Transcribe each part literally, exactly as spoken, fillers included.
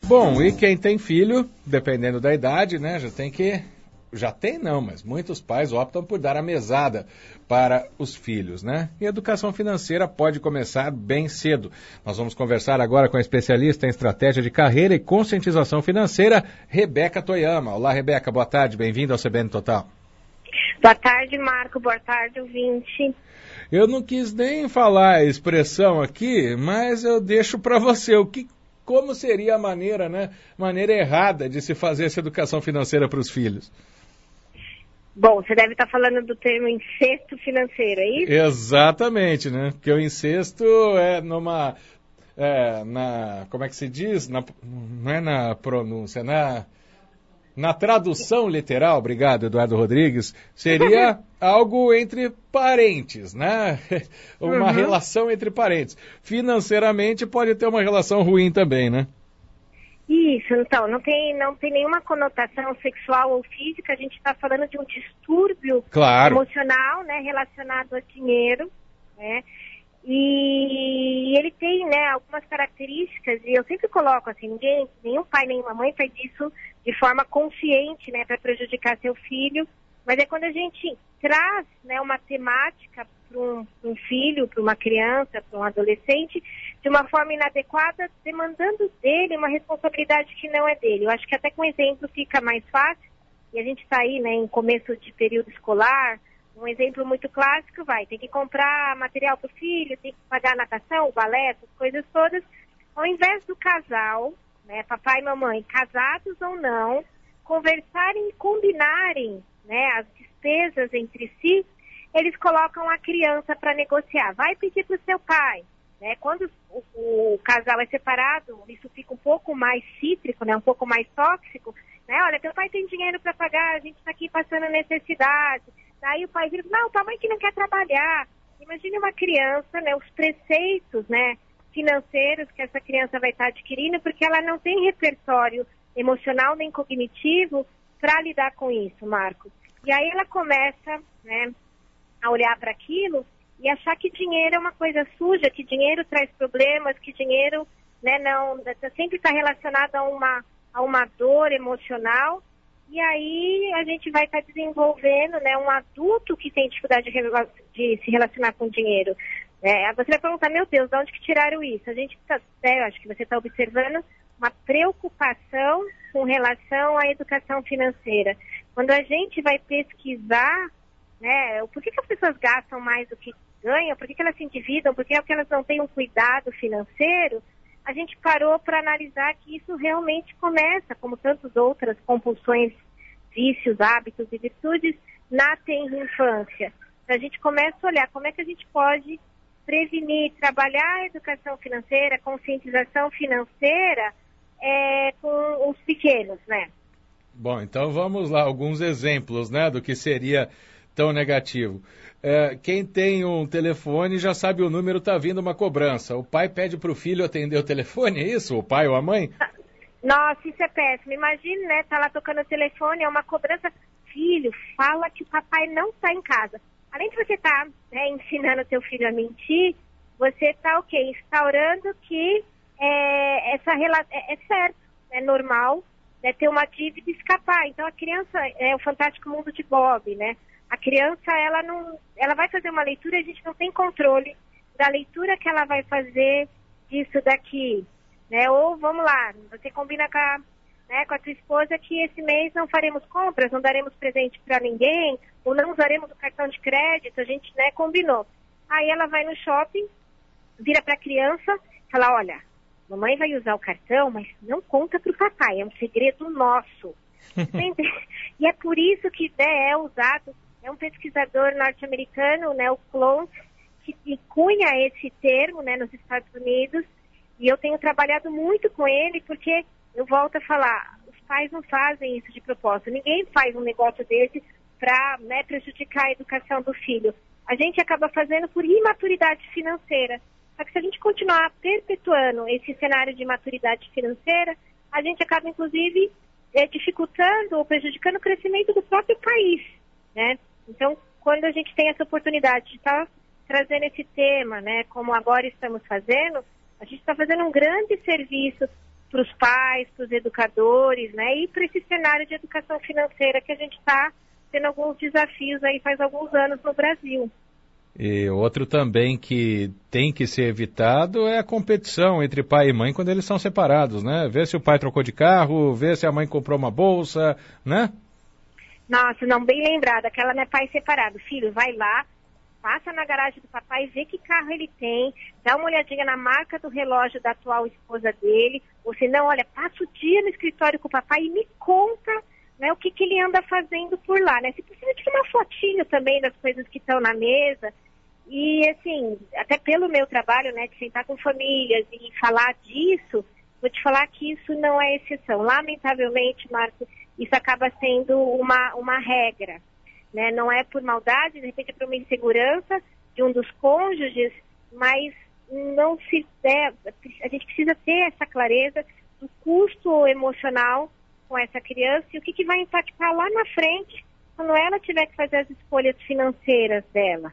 Bom, e quem tem filho, dependendo da idade, né, já tem que... Já tem não, mas muitos pais optam por dar a mesada para os filhos, né? E a educação financeira pode começar bem cedo. Nós vamos conversar agora com a especialista em estratégia de carreira e conscientização financeira, Rebeca Toyama. Olá, Rebeca, boa tarde, bem-vinda ao C B N Total. Boa tarde, Marco, boa tarde, ouvinte. Eu não quis nem falar a expressão aqui, mas eu deixo para você. O que, como seria a maneira, né? Maneira errada de se fazer essa educação financeira para os filhos? Bom, você deve estar falando do termo incesto financeiro, é isso? Exatamente, né? Porque o incesto é numa... É, na, como é que se diz? Na, não é na pronúncia, na, na tradução literal, obrigado, Eduardo Rodrigues, seria algo entre parentes, né? Uma uhum. relação entre parentes. Financeiramente pode ter uma relação ruim também, né? Isso, então, não tem, não tem nenhuma conotação sexual ou física, a gente está falando de um distúrbio claro. emocional, né, relacionado a dinheiro, né, e ele tem, né, algumas características, e eu sempre coloco assim, ninguém, nenhum pai, nenhuma mãe faz isso de forma consciente, né, para prejudicar seu filho, mas é quando a gente traz, né, uma temática para um, um filho, para uma criança, para um adolescente, de uma forma inadequada, demandando dele uma responsabilidade que não é dele. Eu acho que até com exemplo fica mais fácil, e a gente está aí, né, em começo de período escolar, um exemplo muito clássico, vai, tem que comprar material para o filho, tem que pagar natação, balé, essas coisas todas, ao invés do casal, né, papai e mamãe, casados ou não, conversarem e combinarem, né, as despesas entre si, eles colocam a criança para negociar. Vai pedir para o seu pai. Né? Quando o, o casal é separado, isso fica um pouco mais cítrico, né? Um pouco mais tóxico. Né? Olha, teu pai tem dinheiro para pagar, a gente está aqui passando necessidade. Daí o pai vira, não, tua mãe que não quer trabalhar. Imagine uma criança, né? Os preceitos, né, financeiros que essa criança vai estar adquirindo, porque ela não tem repertório emocional nem cognitivo para lidar com isso, Marcos. E aí ela começa, né, a olhar para aquilo e achar que dinheiro é uma coisa suja, que dinheiro traz problemas, que dinheiro, né, não, sempre está relacionado a uma, a uma dor emocional. E aí a gente vai estar tá desenvolvendo, né, um adulto que tem dificuldade de, de se relacionar com dinheiro. É, você vai perguntar, meu Deus, de onde que tiraram isso? A gente tá, né, eu acho que você está observando uma preocupação com relação à educação financeira. Quando a gente vai pesquisar, né, por que que as pessoas gastam mais do que ganham, por que que elas se endividam, por que é que elas não têm um cuidado financeiro, a gente parou para analisar que isso realmente começa, como tantas outras compulsões, vícios, hábitos e virtudes, na tenra infância. Então, a gente começa a olhar como é que a gente pode prevenir, trabalhar a educação financeira, a conscientização financeira é, com os pequenos, né? Bom, então vamos lá, alguns exemplos, né, do que seria tão negativo. É, quem tem um telefone já sabe o número, está vindo uma cobrança. O pai pede para o filho atender o telefone, é isso? O pai ou a mãe? Nossa, isso é péssimo. Imagine, né, tá lá tocando o telefone, é uma cobrança. Filho, fala que o papai não está em casa. Além de você estar, tá, né, ensinando o teu filho a mentir, você está o quê? Instaurando que é, essa relação é, é certo, é normal, né, ter uma dívida e escapar. Então a criança, é o fantástico mundo de Bob, né? A criança, ela não, ela vai fazer uma leitura e a gente não tem controle da leitura que ela vai fazer disso daqui, né? Ou, vamos lá, você combina com a, né, com a tua esposa que esse mês não faremos compras, não daremos presente para ninguém, ou não usaremos o cartão de crédito, a gente, né, combinou. Aí ela vai no shopping, vira para a criança, fala, olha, mamãe vai usar o cartão, mas não conta para o papai, é um segredo nosso. E é por isso que, né, é usado. É um pesquisador norte-americano, né, o Close, que, que cunha esse termo, né, nos Estados Unidos, e eu tenho trabalhado muito com ele, porque eu volto a falar, os pais não fazem isso de propósito, ninguém faz um negócio desse para, né, prejudicar a educação do filho. A gente acaba fazendo por imaturidade financeira. Só que se a gente continuar perpetuando esse cenário de imaturidade financeira, a gente acaba, inclusive, é, dificultando ou prejudicando o crescimento do próprio país, né? Então, quando a gente tem essa oportunidade de estar tá trazendo esse tema, né, como agora estamos fazendo, a gente está fazendo um grande serviço para os pais, para os educadores, né? E para esse cenário de educação financeira que a gente está tendo alguns desafios aí faz alguns anos no Brasil. E outro também que tem que ser evitado é a competição entre pai e mãe quando eles são separados, né? Ver se o pai trocou de carro, ver se a mãe comprou uma bolsa, né? Nossa, não, bem lembrado, aquela não é pai separado. Filho, vai lá, passa na garagem do papai, vê que carro ele tem, dá uma olhadinha na marca do relógio da atual esposa dele, ou se não, olha, passa o dia no escritório com o papai e me conta, né, o que, que ele anda fazendo por lá, né? Se precisa tirar uma fotinho também das coisas que estão na mesa. E, assim, até pelo meu trabalho, né, de sentar com famílias e falar disso, vou te falar que isso não é exceção. Lamentavelmente, Marco, isso acaba sendo uma, uma regra, né? Não é por maldade, de repente é por uma insegurança de um dos cônjuges, mas não se deve, a gente precisa ter essa clareza do custo emocional com essa criança e o que, que vai impactar lá na frente, quando ela tiver que fazer as escolhas financeiras dela.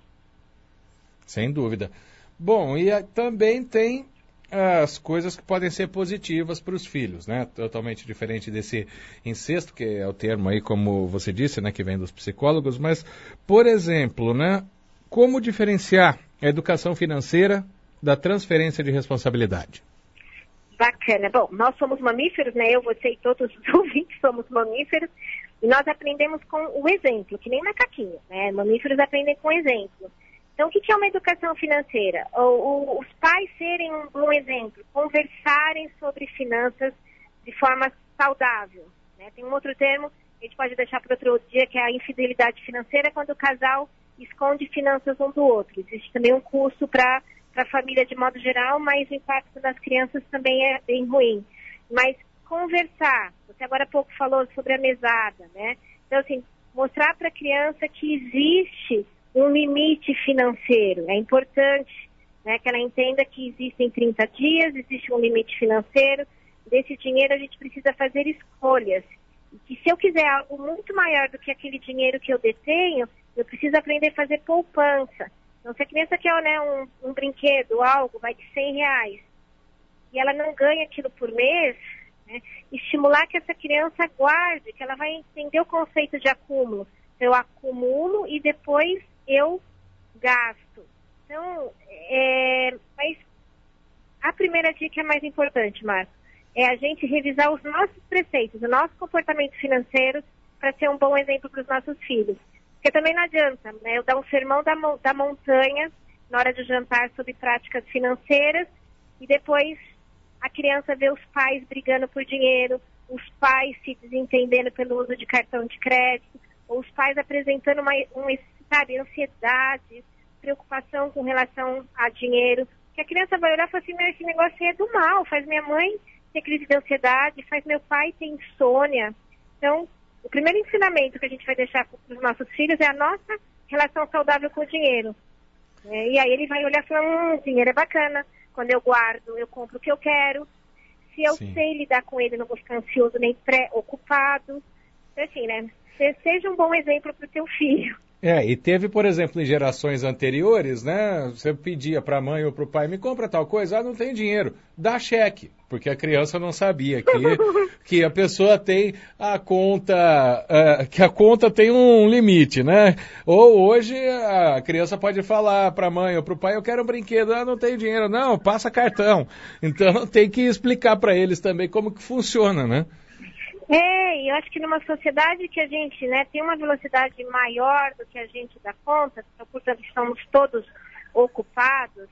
Sem dúvida. Bom, e a, também tem as coisas que podem ser positivas para os filhos, né? Totalmente diferente desse incesto, que é o termo aí, como você disse, né, que vem dos psicólogos, mas, por exemplo, né, como diferenciar a educação financeira da transferência de responsabilidade? Bacana. Bom, nós somos mamíferos, né? Eu, você e todos os ouvintes somos mamíferos, e nós aprendemos com o exemplo, que nem macaquinho, né? Mamíferos aprendem com exemplo. Então, o que é uma educação financeira? O, o, os pais serem um bom exemplo, conversarem sobre finanças de forma saudável, né? Tem um outro termo, a gente pode deixar para outro dia, que é a infidelidade financeira, quando o casal esconde finanças um do outro. Existe também um custo para a família de modo geral, mas o impacto das crianças também é bem ruim. Mas conversar, você agora há pouco falou sobre a mesada, né? Então, assim, mostrar para a criança que existe um limite financeiro. É importante, né, que ela entenda que existem trinta dias, existe um limite financeiro. Desse dinheiro a gente precisa fazer escolhas. E que se eu quiser algo muito maior do que aquele dinheiro que eu detenho, eu preciso aprender a fazer poupança. Então, se a criança quer, né, um, um brinquedo, algo, vai de cem reais, e ela não ganha aquilo por mês, né, estimular que essa criança guarde, que ela vai entender o conceito de acúmulo. Eu acumulo e depois eu gasto. Então, é, mas a primeira dica é mais importante, Marco, é a gente revisar os nossos preceitos, o nosso comportamento financeiro para ser um bom exemplo para os nossos filhos. Porque também não adianta, né, eu dar um sermão da, da montanha na hora de jantar sobre práticas financeiras e depois a criança vê os pais brigando por dinheiro, os pais se desentendendo pelo uso de cartão de crédito, ou os pais apresentando uma, uma sabe, ansiedade, preocupação com relação a dinheiro, que a criança vai olhar e falar assim, esse negócio aí é do mal, faz minha mãe ter crise de ansiedade, faz meu pai ter insônia. Então, o primeiro ensinamento que a gente vai deixar para os nossos filhos é a nossa relação saudável com o dinheiro. É, e aí ele vai olhar e falar, hum, dinheiro é bacana, quando eu guardo, eu compro o que eu quero, se eu Sim. sei lidar com ele, não vou ficar ansioso nem preocupado. Então, assim, né, seja um bom exemplo para o teu filho. É, e teve, por exemplo, em gerações anteriores, né, você pedia para a mãe ou para o pai, me compra tal coisa, ah, não tem dinheiro, dá cheque, porque a criança não sabia que, que a pessoa tem a conta, uh, que a conta tem um limite, né? Ou hoje a criança pode falar para a mãe ou para o pai, eu quero um brinquedo, ah, não tem dinheiro, não, passa cartão. Então tem que explicar para eles também como que funciona, né? É, e eu acho que numa sociedade que a gente, né, tem uma velocidade maior do que a gente dá conta, portanto estamos todos ocupados,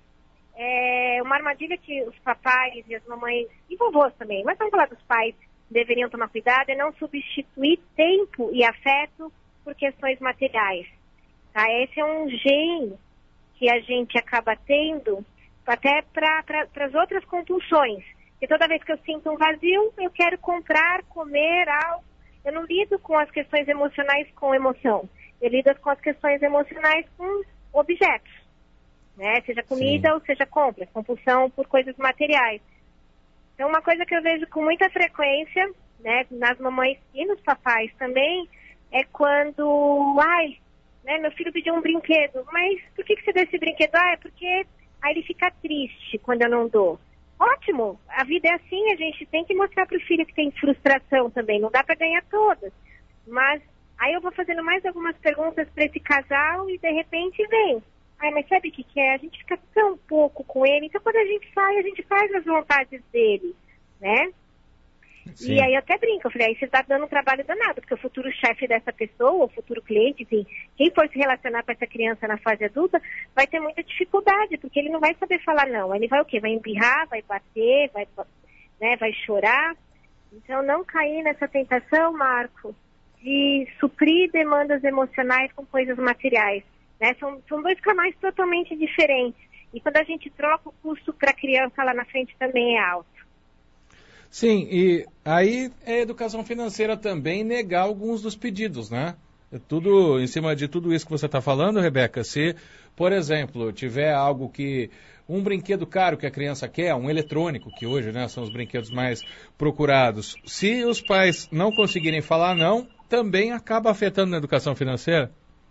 é uma armadilha que os papais e as mamães, e vovôs também, mas vamos falar dos pais, deveriam tomar cuidado, é não substituir tempo e afeto por questões materiais. Tá? Esse é um gênio que a gente acaba tendo até para as outras compulsões. E toda vez que eu sinto um vazio, eu quero comprar, comer algo. Eu não lido com as questões emocionais com emoção. Eu lido com as questões emocionais com objetos, né? Seja comida Sim. ou seja compras, compulsão por coisas materiais. Então, uma coisa que eu vejo com muita frequência, né, nas mamães e nos papais também, é quando, ai, né, meu filho pediu um brinquedo, mas por que, que você deu esse brinquedo? Ah, é porque aí ele fica triste quando eu não dou. ótimo, a vida é assim, a gente tem que mostrar para o filho que tem frustração também, não dá para ganhar todas. Mas aí eu vou fazendo mais algumas perguntas para esse casal e de repente vem. Ai, mas sabe o que que é? A gente fica tão pouco com ele, então quando a gente sai, a gente faz as vontades dele, né? Sim. E aí eu até brinco, eu falei, aí você está dando um trabalho danado, porque o futuro chefe dessa pessoa, o futuro cliente, enfim, quem for se relacionar com essa criança na fase adulta, vai ter muita dificuldade, porque ele não vai saber falar não. Ele vai o quê? Vai embirrar, vai bater, vai, né, vai chorar. Então não cair nessa tentação, Marco, de suprir demandas emocionais com coisas materiais. Né? São, são dois canais totalmente diferentes. E quando a gente troca, o custo para a criança lá na frente também é alto. Sim, e aí é educação financeira também negar alguns dos pedidos, né? É tudo em cima de tudo isso que você está falando, Rebeca. Se, por exemplo, tiver algo que... um brinquedo caro que a criança quer, um eletrônico, que hoje, né, são os brinquedos mais procurados. Se os pais não conseguirem falar não, também acaba afetando na educação financeira?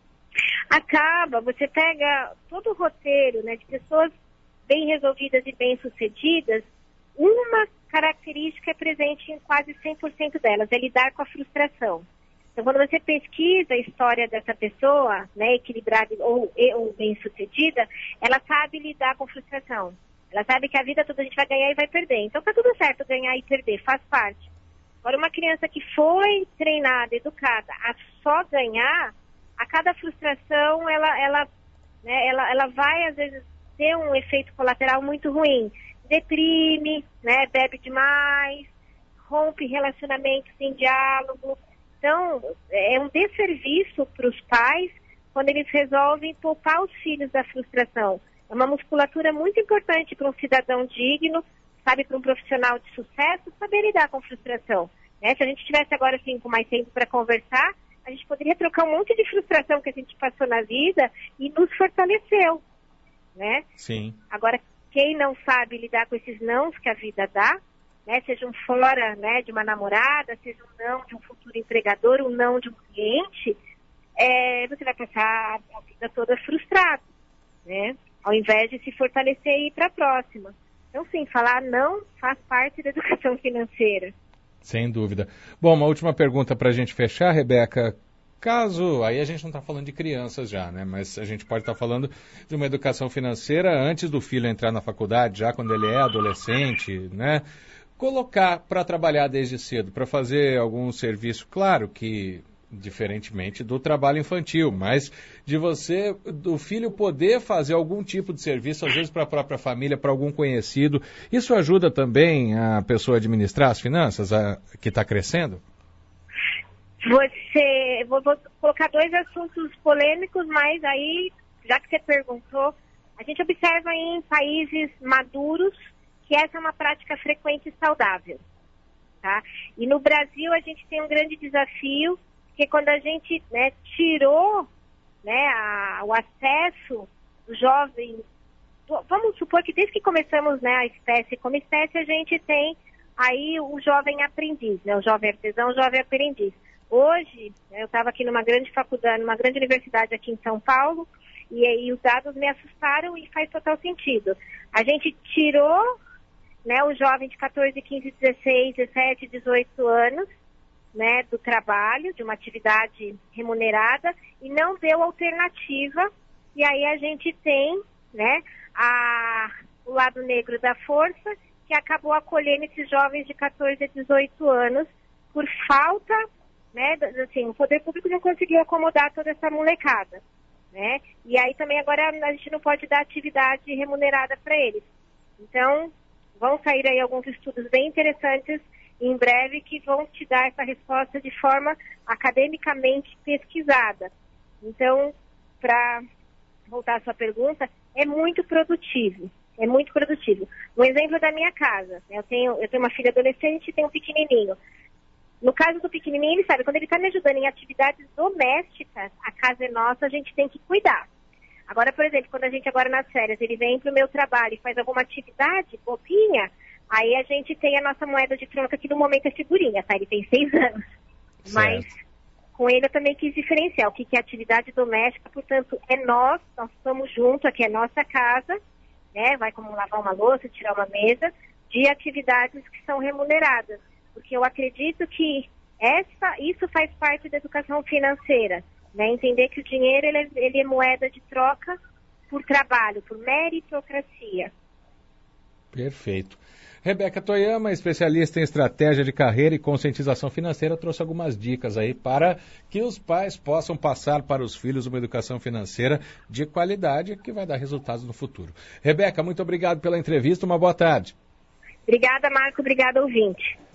Acaba. Você pega todo o roteiro, né, de pessoas bem resolvidas e bem-sucedidas, uma característica é presente em quase cem por cento delas, é lidar com a frustração. Então, quando você pesquisa a história dessa pessoa, né, equilibrada ou, ou bem-sucedida, ela sabe lidar com frustração. Ela sabe que a vida toda a gente vai ganhar e vai perder. Então, tá tudo certo ganhar e perder, faz parte. Agora, uma criança que foi treinada, educada a só ganhar, a cada frustração, ela, ela, né, ela, ela vai, às vezes, ter um efeito colateral muito ruim. Deprime, né, bebe demais, rompe relacionamentos sem diálogo. Então, é um desserviço para os pais quando eles resolvem poupar os filhos da frustração. É uma musculatura muito importante para um cidadão digno, sabe, para um profissional de sucesso, saber lidar com frustração. Né? Se a gente tivesse agora, assim, com mais tempo para conversar, a gente poderia trocar um monte de frustração que a gente passou na vida e nos fortaleceu, né? Sim. Agora, quem não sabe lidar com esses nãos que a vida dá, né, seja um fora, né, de uma namorada, seja um não de um futuro empregador, um não de um cliente, é, você vai passar a vida toda frustrado, né, ao invés de se fortalecer e ir para a próxima. Então, sim, falar não faz parte da educação financeira. Sem dúvida. Bom, uma última pergunta para a gente fechar, Rebeca. Caso, aí a gente não está falando de crianças já, né? Mas a gente pode estar tá falando de uma educação financeira antes do filho entrar na faculdade, já quando ele é adolescente, né? Colocar para trabalhar desde cedo, para fazer algum serviço, claro que diferentemente do trabalho infantil, mas de você, do filho poder fazer algum tipo de serviço, às vezes para a própria família, para algum conhecido. Isso ajuda também a pessoa a administrar as finanças a, que está crescendo? Você, vou, vou colocar dois assuntos polêmicos, mas aí, já que você perguntou, a gente observa em países maduros que essa é uma prática frequente e saudável, tá? E no Brasil a gente tem um grande desafio, porque quando a gente, né, tirou, né, a, o acesso do jovem, vamos supor que desde que começamos, né, a espécie como espécie, a gente tem aí o jovem aprendiz, né, o jovem artesão, o jovem aprendiz. Hoje, eu estava aqui numa grande faculdade, numa grande universidade aqui em São Paulo, e aí os dados me assustaram e faz total sentido. A gente tirou, né, o jovem de catorze, quinze, dezesseis, dezessete, dezoito anos, né, do trabalho, de uma atividade remunerada, e não deu alternativa, e aí a gente tem, né, a, o lado negro da força, que acabou acolhendo esses jovens de catorze a dezoito anos por falta, né, assim, o poder público não conseguiu acomodar toda essa molecada, né, e aí também agora a gente não pode dar atividade remunerada para eles. Então, vão sair aí alguns estudos bem interessantes em breve que vão te dar essa resposta de forma academicamente pesquisada. Então, para voltar à sua pergunta, é muito produtivo, é muito produtivo. Um exemplo da minha casa, né, eu tenho, eu tenho uma filha adolescente e tenho um pequenininho. No caso do pequenininho, ele sabe, quando ele está me ajudando em atividades domésticas, a casa é nossa, a gente tem que cuidar. Agora, por exemplo, quando a gente agora nas férias, ele vem para o meu trabalho e faz alguma atividade, bobinha, aí a gente tem a nossa moeda de troca, que no momento é figurinha, tá? Ele tem seis anos. Certo. Mas com ele eu também quis diferenciar o que é atividade doméstica, portanto, é nós, nós estamos juntos, aqui é nossa casa, né? Vai como lavar uma louça, tirar uma mesa, de atividades que são remuneradas, porque eu acredito que essa, isso faz parte da educação financeira, né? Entender que o dinheiro ele é, ele é moeda de troca por trabalho, por meritocracia. Perfeito. Rebeca Toyama, especialista em estratégia de carreira e conscientização financeira, trouxe algumas dicas aí para que os pais possam passar para os filhos uma educação financeira de qualidade que vai dar resultados no futuro. Rebeca, muito obrigado pela entrevista, uma boa tarde. Obrigada, Marco, obrigada, ouvinte.